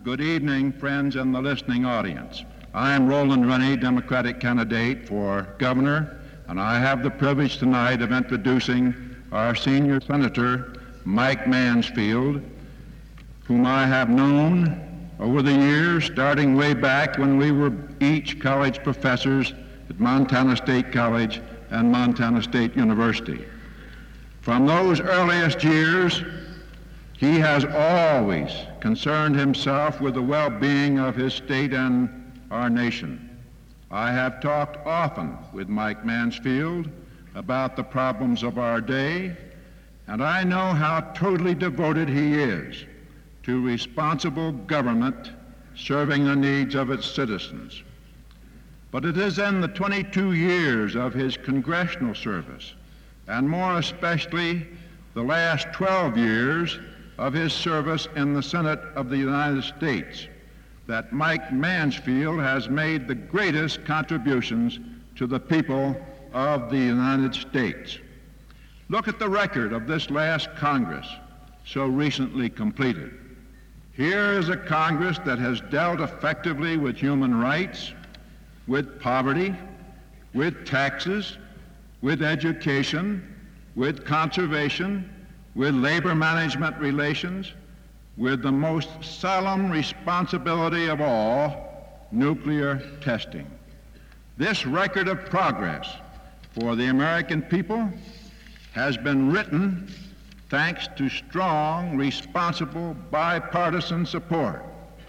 Good evening, friends in the listening audience. I am Roland Rennie, Democratic candidate for governor, and I have the privilege tonight of introducing our senior senator, Mike Mansfield, whom I have known over the years, starting way back when we were each college professors at Montana State College and Montana State University. From those earliest years, he has always concerned himself with the well-being of his state and our nation. I have talked often with Mike Mansfield about the problems of our day, and I know how totally devoted he is to responsible government serving the needs of its citizens. But it is in the 22 years of his congressional service, and more especially the last 12 years of his service in the Senate of the United States, that Mike Mansfield has made the greatest contributions to the people of the United States. Look at the record of this last Congress, so recently completed. Here is a Congress that has dealt effectively with human rights, with poverty, with taxes, with education, with conservation, with labor management relations, with the most solemn responsibility of all, nuclear testing. This record of progress for the American people has been written thanks to strong, responsible, bipartisan support.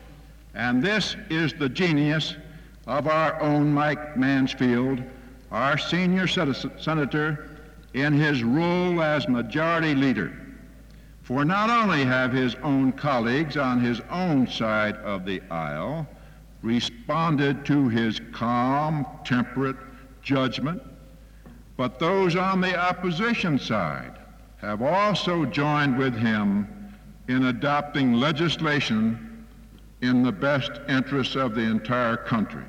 And this is the genius of our own Mike Mansfield, our senior senator, in his role as majority leader. For not only have his own colleagues on his own side of the aisle responded to his calm, temperate judgment, but those on the opposition side have also joined with him in adopting legislation in the best interests of the entire country.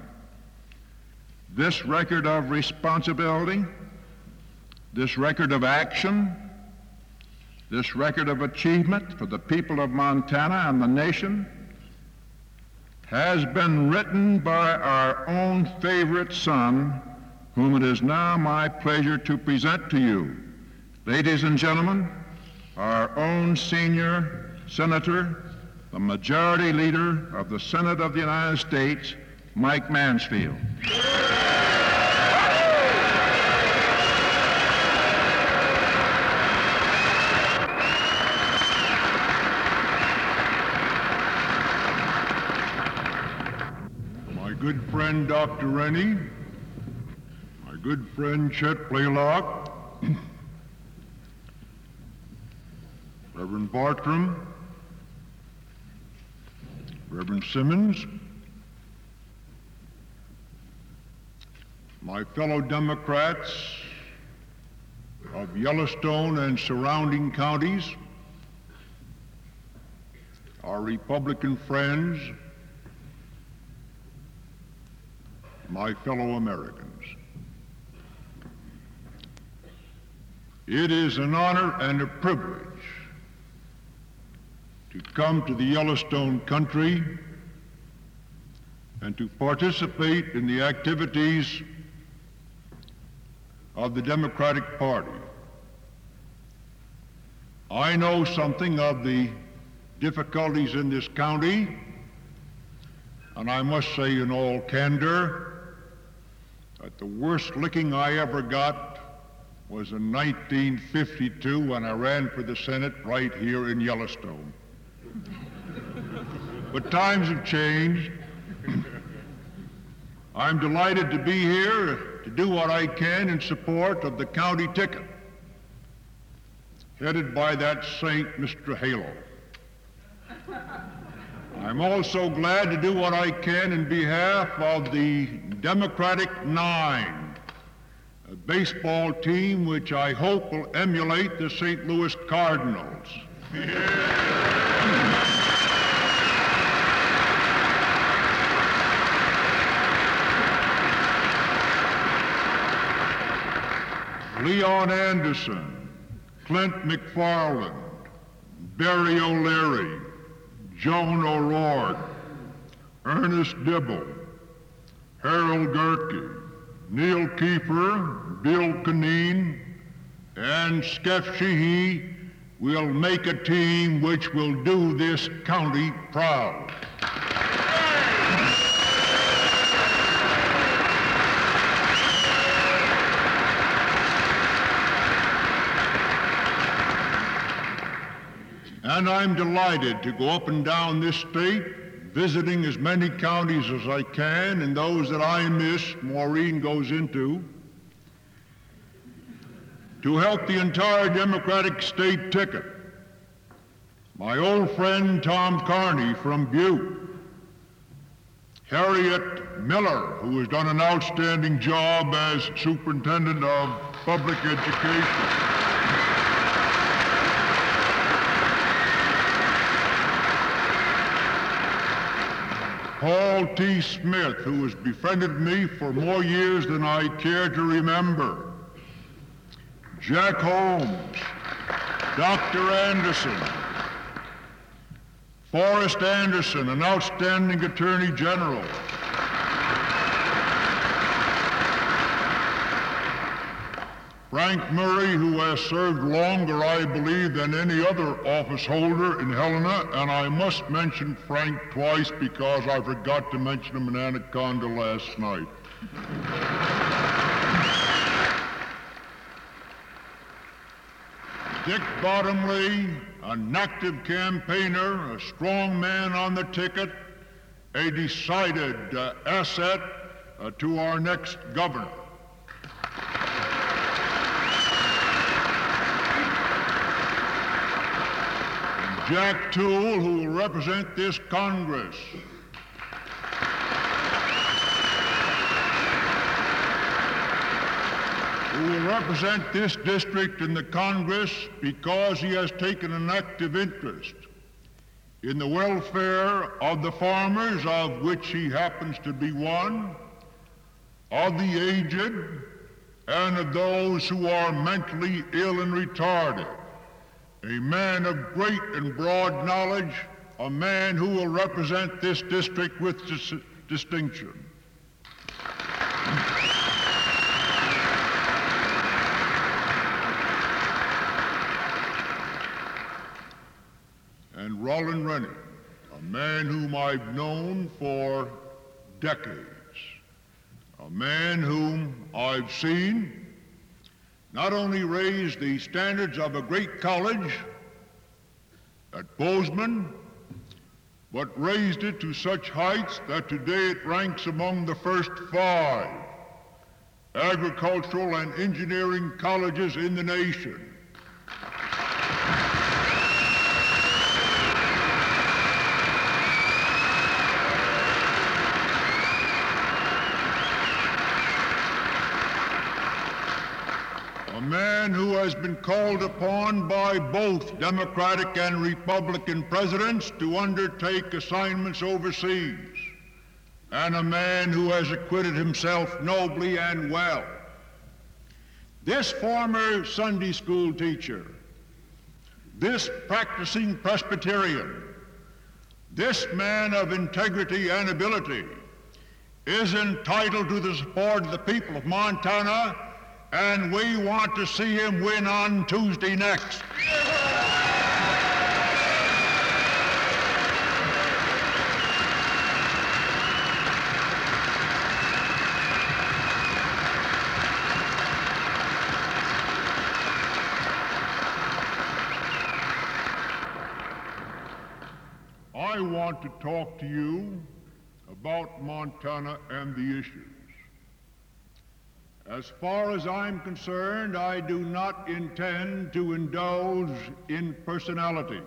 This record of responsibility, this record of action, this record of achievement for the people of Montana and the nation has been written by our own favorite son, whom it is now my pleasure to present to you. Ladies and gentlemen, our own senior senator, the majority leader of the Senate of the United States, Mike Mansfield. Good friend Dr. Rennie, my good friend Chet Blaylock, Reverend Bartram, Reverend Simmons, my fellow Democrats of Yellowstone and surrounding counties, our Republican friends, my fellow Americans. It is an honor and a privilege to come to the Yellowstone country and to participate in the activities of the Democratic Party. I know something of the difficulties in this county, and I must say in all candor that the worst licking I ever got was in 1952 when I ran for the Senate right here in Yellowstone. But times have changed. I'm delighted to be here to do what I can in support of the county ticket, headed by that saint, Mr. Halo. I'm also glad to do what I can in behalf of the Democratic Nine, a baseball team which I hope will emulate the St. Louis Cardinals. Leon Anderson, Clint McFarland, Barry O'Leary, Joan O'Rourke, Ernest Dibble, Harold Gerke, Neil Keefer, Bill Kineen, and Skef Sheehy will make a team which will do this county proud. And I'm delighted to go up and down this state, visiting as many counties as I can, and those that I miss, Maureen goes into, to help the entire Democratic state ticket. My old friend Tom Carney from Butte, Harriet Miller, who has done an outstanding job as superintendent of public education. Paul T. Smith, who has befriended me for more years than I care to remember. Jack Holmes, Dr. Anderson, Forrest Anderson, an outstanding Attorney General. Frank Murray, who has served longer, I believe, than any other office holder in Helena, and I must mention Frank twice because I forgot to mention him in Anaconda last night. Dick Bottomley, an active campaigner, a strong man on the ticket, a decided asset to our next governor. Jack Toole, who will represent this Congress. Who will represent this district in the Congress because he has taken an active interest in the welfare of the farmers, of which he happens to be one, of the aged, and of those who are mentally ill and retarded. A man of great and broad knowledge, a man who will represent this district with distinction. And Roland Rennie, a man whom I've known for decades, a man whom I've seen not only raise the standards of a great college at Bozeman, but raised it to such heights that today it ranks among the first 5 agricultural and engineering colleges in the nation. A man who has been called upon by both Democratic and Republican presidents to undertake assignments overseas, and a man who has acquitted himself nobly and well. This former Sunday school teacher, this practicing Presbyterian, this man of integrity and ability is entitled to the support of the people of Montana, and we want to see him win on Tuesday next. I want to talk to you about Montana and the issues. As far as I'm concerned, I do not intend to indulge in personalities.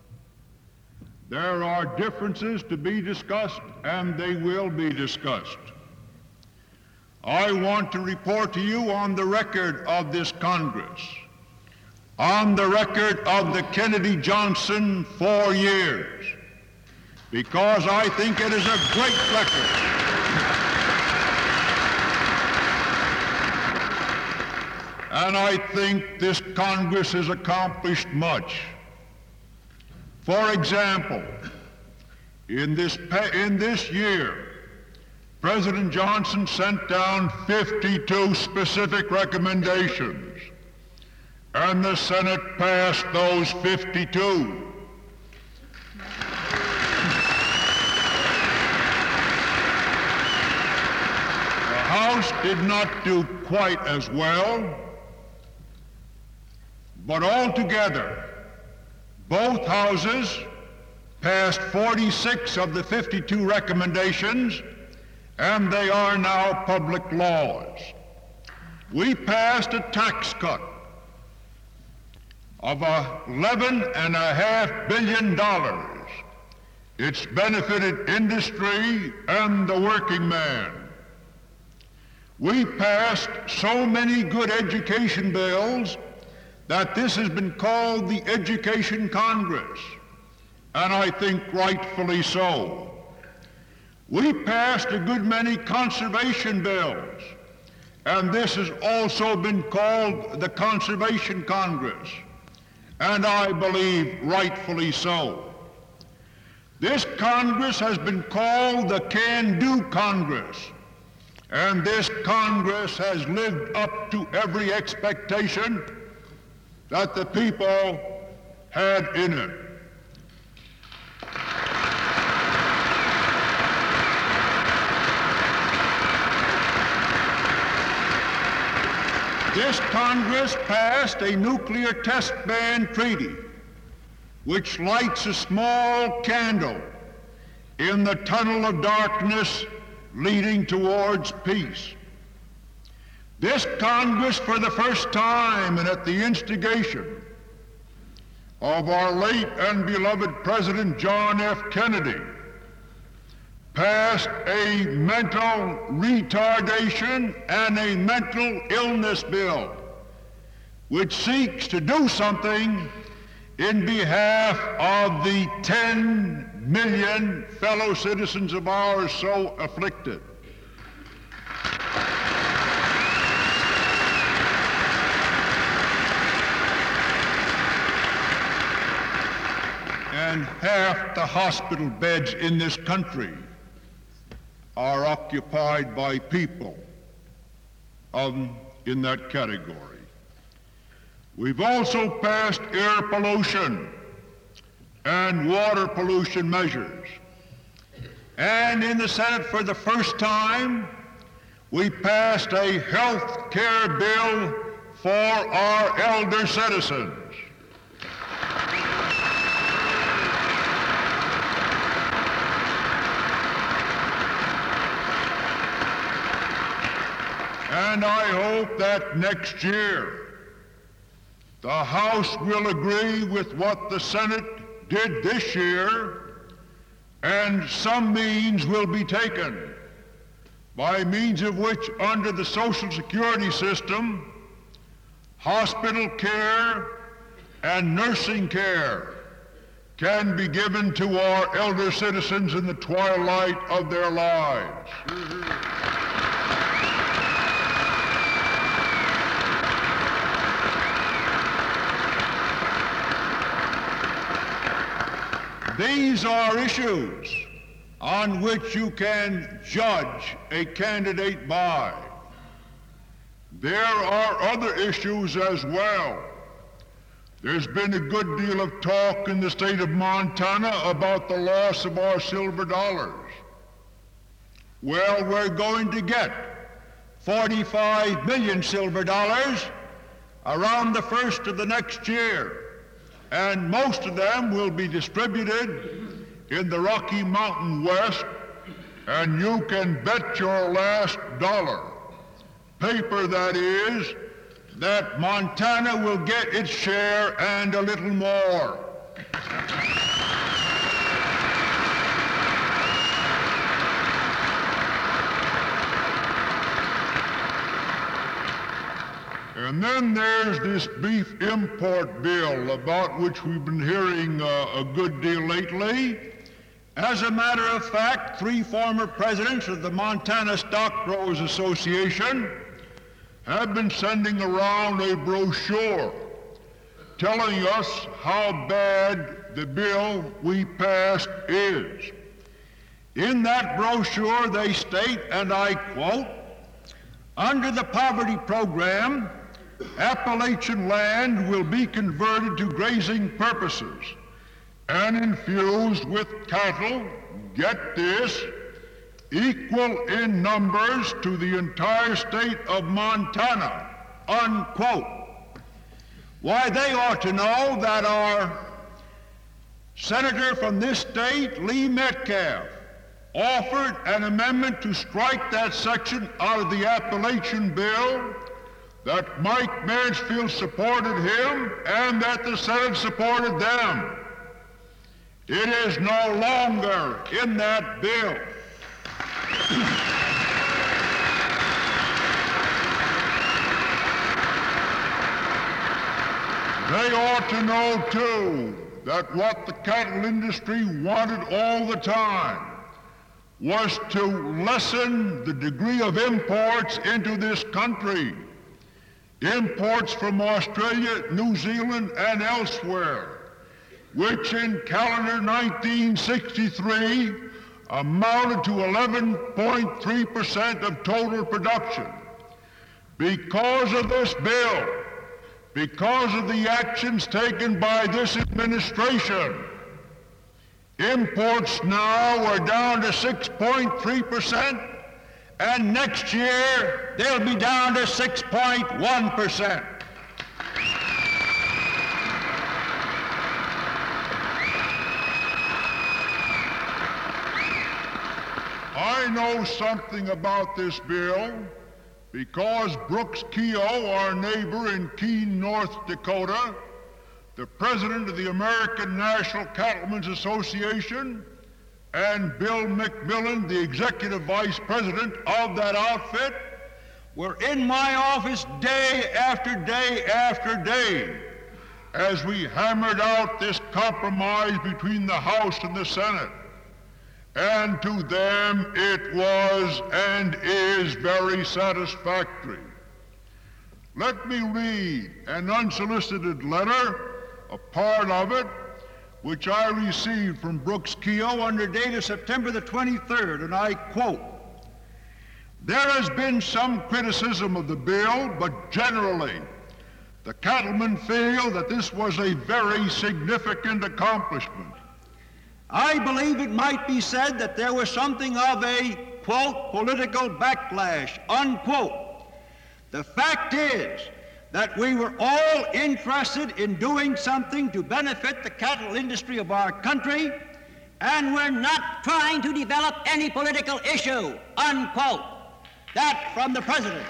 There are differences to be discussed, and they will be discussed. I want to report to you on the record of this Congress, on the record of the Kennedy-Johnson 4 years, because I think it is a great record. And I think this Congress has accomplished much. For example, In this year, President Johnson sent down 52 specific recommendations, and the Senate passed those 52. The House did not do quite as well, but altogether, both houses passed 46 of the 52 recommendations, and they are now public laws. We passed a tax cut of $11.5 billion. It's benefited industry and the working man. We passed so many good education bills that this has been called the Education Congress, and I think rightfully so. We passed a good many conservation bills, and this has also been called the Conservation Congress, and I believe rightfully so. This Congress has been called the Can-Do Congress, and this Congress has lived up to every expectation that the people had in it. This Congress passed a nuclear test ban treaty which lights a small candle in the tunnel of darkness leading towards peace. This Congress, for the first time and at the instigation of our late and beloved President John F. Kennedy, passed a mental retardation and a mental illness bill, which seeks to do something in behalf of the 10 million fellow citizens of ours so afflicted. And half the hospital beds in this country are occupied by people in that category. We've also passed air pollution and water pollution measures. And in the Senate, for the first time, we passed a health care bill for our elder citizens. And I hope that next year the House will agree with what the Senate did this year, and some means will be taken by means of which, under the Social Security system, hospital care and nursing care can be given to our elder citizens in the twilight of their lives. These are issues on which you can judge a candidate by. There are other issues as well. There's been a good deal of talk in the state of Montana about the loss of our silver dollars. Well, we're going to get 45 million silver dollars around the first of the next year, and most of them will be distributed in the Rocky Mountain West, and you can bet your last dollar, paper that is, that Montana will get its share and a little more. And then there's this beef import bill about which we've been hearing a good deal lately. As a matter of fact, 3 former presidents of the Montana Stock Growers Association have been sending around a brochure telling us how bad the bill we passed is. In that brochure they state, and I quote, "Under the poverty program, Appalachian land will be converted to grazing purposes and infused with cattle," get this, "equal in numbers to the entire state of Montana," unquote. Why, they ought to know that our senator from this state, Lee Metcalf, offered an amendment to strike that section out of the Appalachian bill, that Mike Mansfield supported him, and that the Senate supported them. It is no longer in that bill. They ought to know, too, that what the cattle industry wanted all the time was to lessen the degree of imports into this country. Imports from Australia, New Zealand, and elsewhere, which in calendar 1963 amounted to 11.3% of total production. Because of this bill, because of the actions taken by this administration, imports now are down to 6.3%, and next year they'll be down to 6.1%. I know something about this bill because Brooks Keogh, our neighbor in Keene, North Dakota, the president of the American National Cattlemen's Association, and Bill McMillan, the executive vice president of that outfit, were in my office day after day after day as we hammered out this compromise between the House and the Senate. And to them it was and is very satisfactory. Let me read an unsolicited letter, a part of it, which I received from Brooks Keogh under date of September the 23rd, and I quote, "There has been some criticism of the bill, but generally the cattlemen feel that this was a very significant accomplishment. I believe it might be said that there was something of a, quote, political backlash, unquote. The fact is that we were all interested in doing something to benefit the cattle industry of our country, and we're not trying to develop any political issue, unquote." That from the President.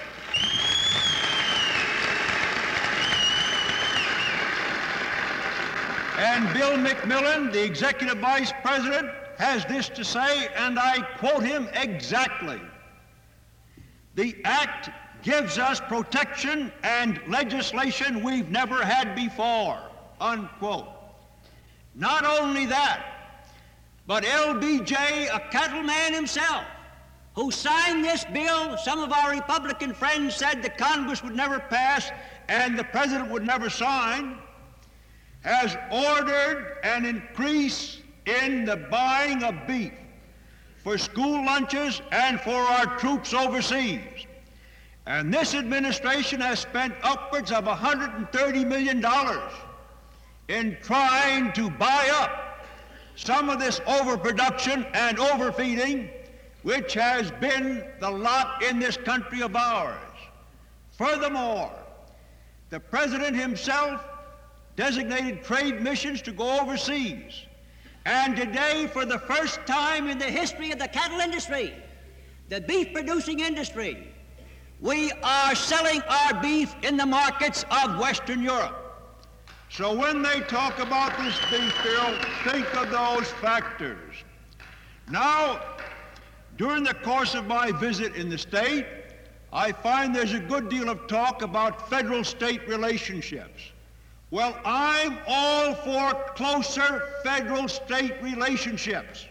And Bill McMillan, the Executive Vice President, has this to say, and I quote him exactly: "The act gives us protection and legislation we've never had before," unquote. Not only that, but LBJ, a cattleman himself, who signed this bill, some of our Republican friends said the Congress would never pass and the President would never sign, has ordered an increase in the buying of beef for school lunches and for our troops overseas. And this administration has spent upwards of $130 million in trying to buy up some of this overproduction and overfeeding, which has been the lot in this country of ours. Furthermore, the President himself designated trade missions to go overseas. And today, for the first time in the history of the cattle industry, the beef-producing industry, we are selling our beef in the markets of Western Europe. So when they talk about this beef bill, think of those factors. Now, during the course of my visit in the state, I find there's a good deal of talk about federal-state relationships. Well, I'm all for closer federal-state relationships.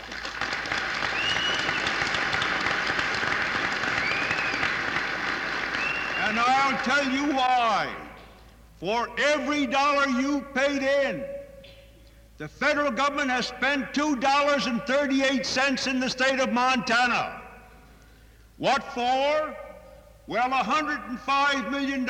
And I'll tell you why. For every dollar you paid in, The federal government has spent $2.38 in the state of Montana. What for? Well, $105 million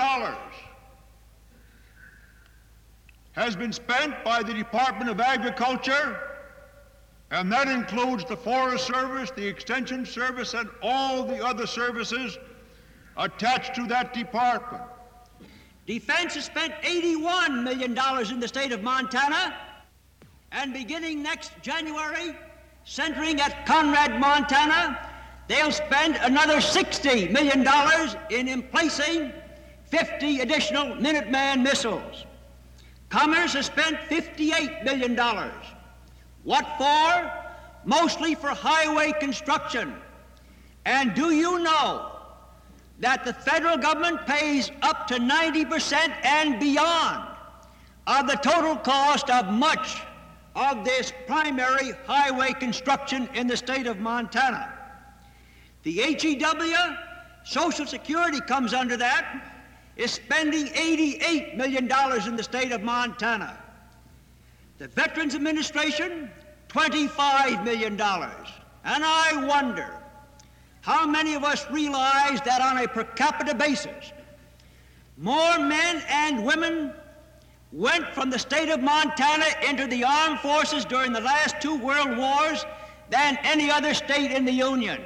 has been spent by the Department of Agriculture, and that includes the Forest Service, the Extension Service, and all the other services attached to that department. Defense has spent $81 million in the state of Montana, and beginning next January, centering at Conrad, Montana, they'll spend another $60 million in emplacing 50 additional Minuteman missiles. Commerce has spent $58 million. What for? Mostly for highway construction. And do you know that the federal government pays up to 90% and beyond of the total cost of much of this primary highway construction in the state of Montana? The HEW, Social Security comes under that, is spending $88 million in the state of Montana. The Veterans Administration, $25 million. And I wonder how many of us realize that on a per capita basis, more men and women went from the state of Montana into the armed forces during the last two world wars than any other state in the Union.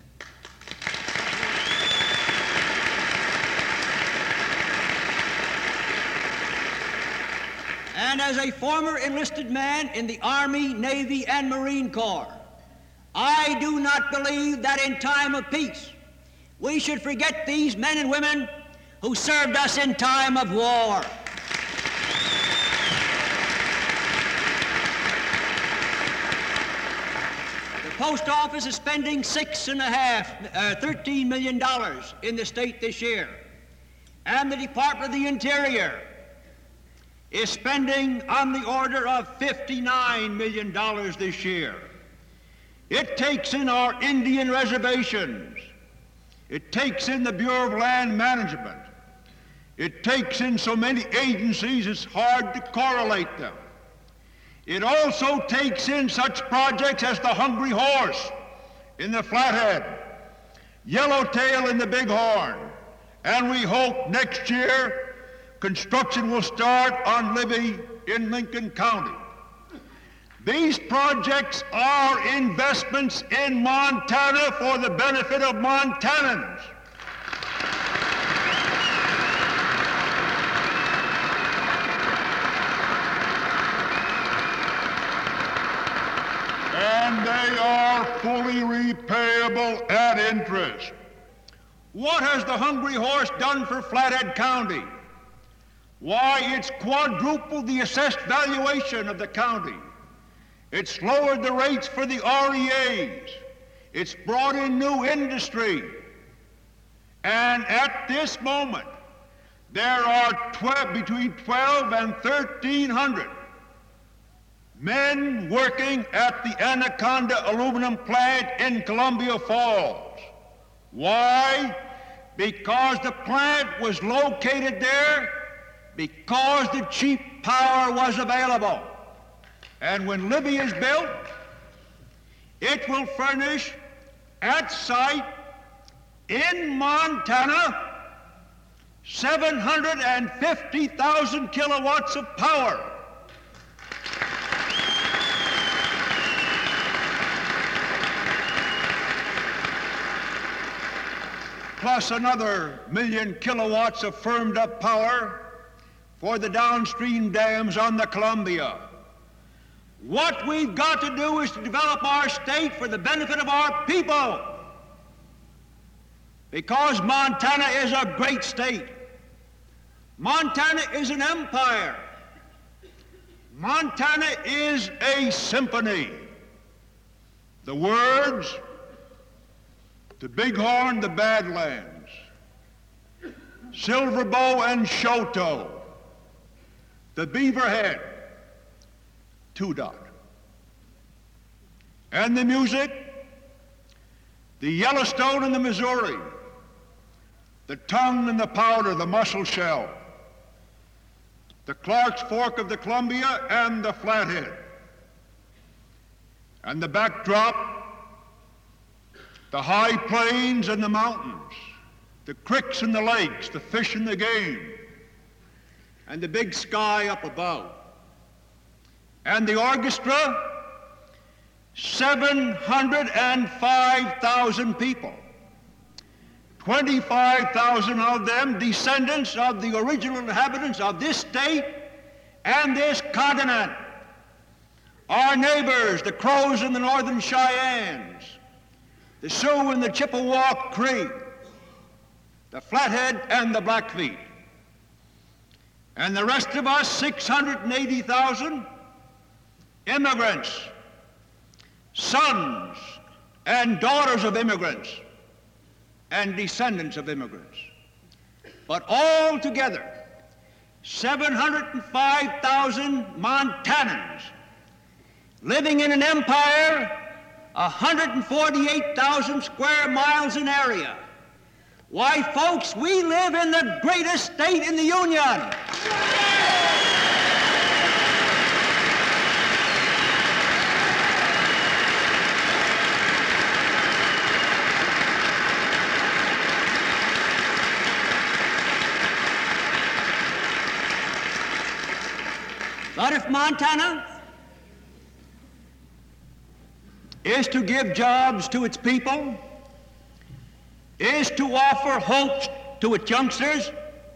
And as a former enlisted man in the Army, Navy, and Marine Corps, I do not believe that in time of peace we should forget these men and women who served us in time of war. The Post Office is spending $13 million in the state this year, and the Department of the Interior is spending on the order of $59 million this year. It takes in our Indian reservations. It takes in the Bureau of Land Management. It takes in so many agencies it's hard to correlate them. It also takes in such projects as the Hungry Horse in the Flathead, Yellowtail in the Bighorn, and we hope next year construction will start on Libby in Lincoln County. These projects are investments in Montana for the benefit of Montanans. And they are fully repayable at interest. What has the Hungry Horse done for Flathead County? Why, it's quadrupled the assessed valuation of the county. It's lowered the rates for the REAs. It's brought in new industry. And at this moment, there are between 12 and 1,300 men working at the Anaconda aluminum plant in Columbia Falls. Why? Because the plant was located there because the cheap power was available. And when Libby is built, it will furnish at site in Montana 750,000 kilowatts of power. Plus another 1,000,000 kilowatts of firmed up power for the downstream dams on the Columbia. What we've got to do is to develop our state for the benefit of our people, because Montana is a great state. Montana is an empire. Montana is a symphony. The words, the Bighorn, the Badlands, Silver Bow and Shoto, the Beaverhead, Two Dot. And the music, the Yellowstone and the Missouri, the tongue and the powder, the mussel shell. the Clark's Fork of the Columbia, and the Flathead. And the backdrop, the high plains and the mountains, the creeks and the lakes, the fish and the game, and the big sky up above. And the orchestra, 705,000 people, 25,000 of them descendants of the original inhabitants of this state and this continent. Our neighbors, the Crows and the Northern Cheyennes, the Sioux and the Chippewa Cree, the Flathead and the Blackfeet. And the rest of us, 680,000 immigrants, sons and daughters of immigrants and descendants of immigrants. But all together, 705,000 Montanans living in an empire 148,000 square miles in area. Why, folks, we live in the greatest state in the Union. But if Montana is to give jobs to its people, is to offer hopes to its youngsters,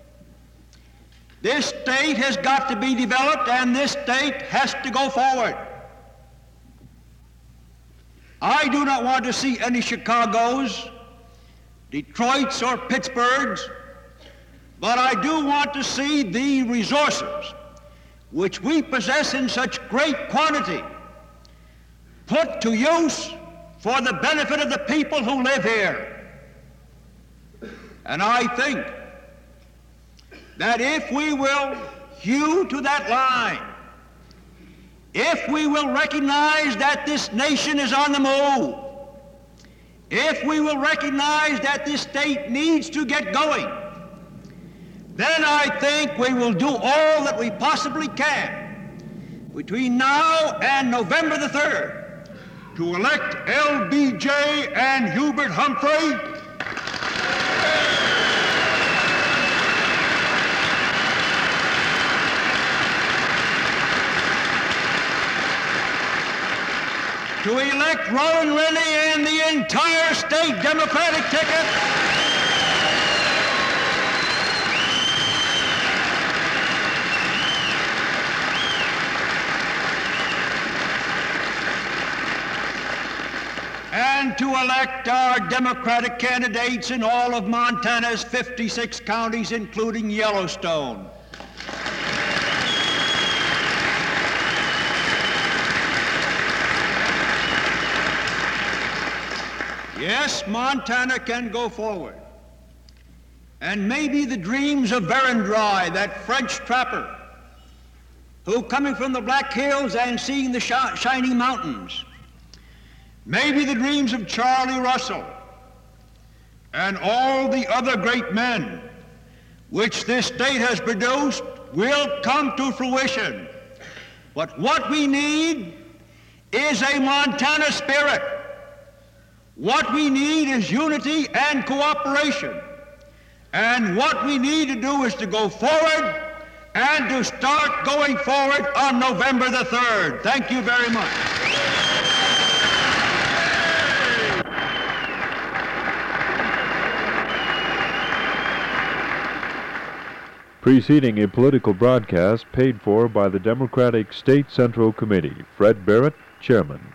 this state has got to be developed and this state has to go forward. I do not want to see any Chicagos, Detroits, or Pittsburghs, but I do want to see the resources which we possess in such great quantity put to use for the benefit of the people who live here. And I think that if we will hew to that line, if we will recognize that this nation is on the move, if we will recognize that this state needs to get going, then I think we will do all that we possibly can between now and November the 3rd to elect LBJ and Hubert Humphrey to elect Roland Rennie and the entire state Democratic ticket and to elect our Democratic candidates in all of Montana's 56 counties, including Yellowstone. Yes, Montana can go forward. And maybe the dreams of Verendrye, that French trapper, who coming from the Black Hills and seeing the shining mountains, maybe the dreams of Charlie Russell and all the other great men which this state has produced will come to fruition. But what we need is a Montana spirit. What we need is unity and cooperation. And what we need to do is to go forward and to start going forward on November the 3rd. Thank you very much. Preceding a political broadcast paid for by the Democratic State Central Committee, Fred Barrett, Chairman.